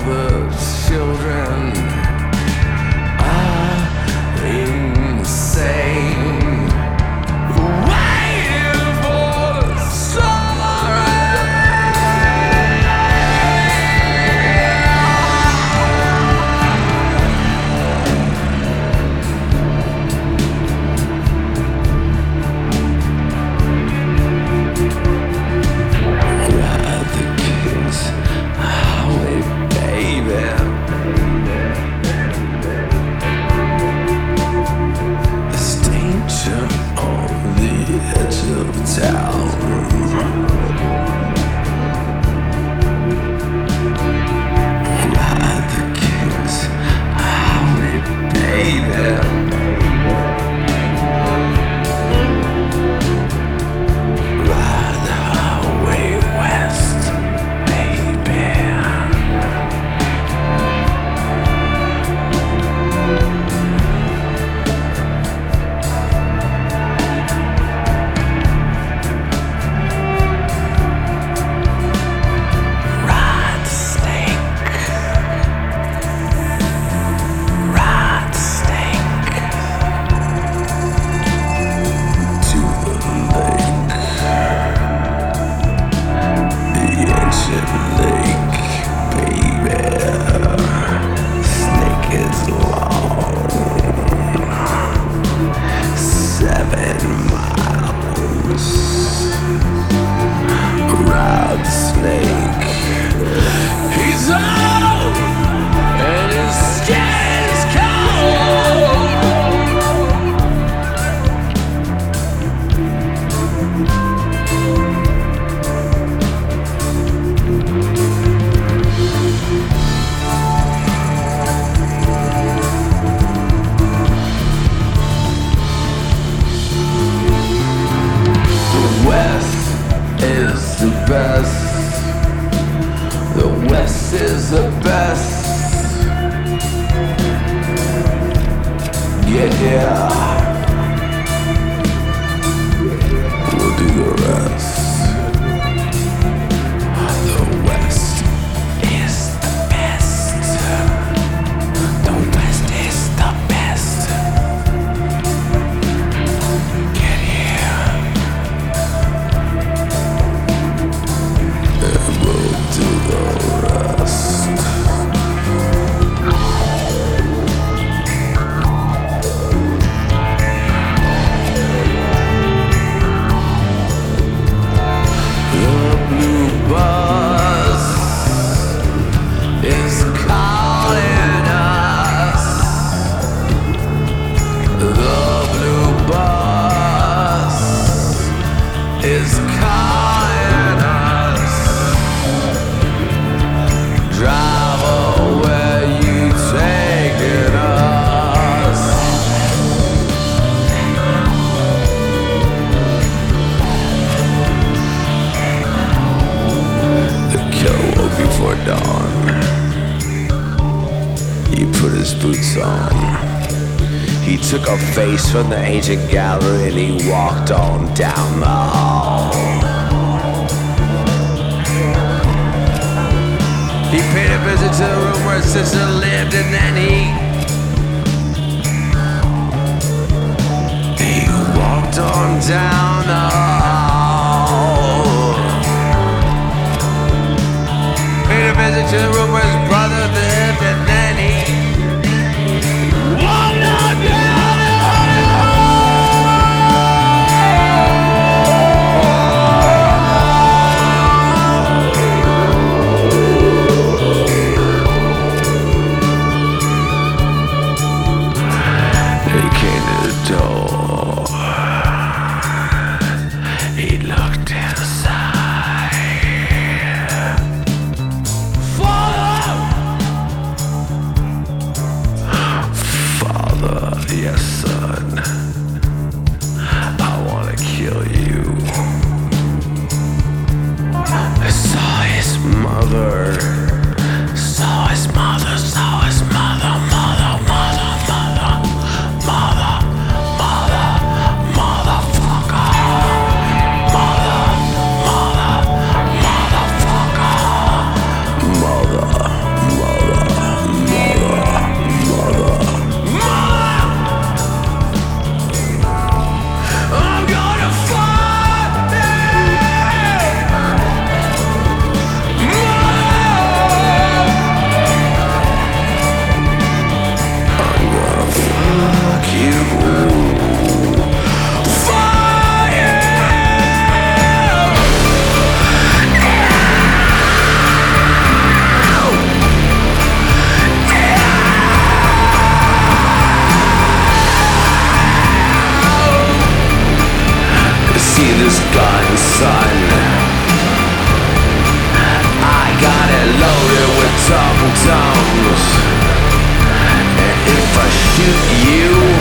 the children are insane, waiting for the summer ride the king's highway, baby. There's danger on the edge of town. Ride the king's highway, baby. Ride the highway west, baby. Ride snake, ride snake to the lake, the ancient lake, baby. Snake is long, 7 miles. Ride snake. He's old and his skin is cold. The West is the best. The West is the best. Yeah. We'll do the rest. The West is the best. The West is the best. Get here. And we'll do the rest. The blue bus is calling us. The blue bus is calling us. Driver, where you taking us? The killer woke before dawn. He put his boots on. He took a face from the ancient gallery and he walked on down the hall. He paid a visit to the room where his sister lived, and then he walked on down the hall. Paid a visit to the room where his brother lived, and then he walked on down the He came to the door. He looked inside. For the double tongues. And if I shoot you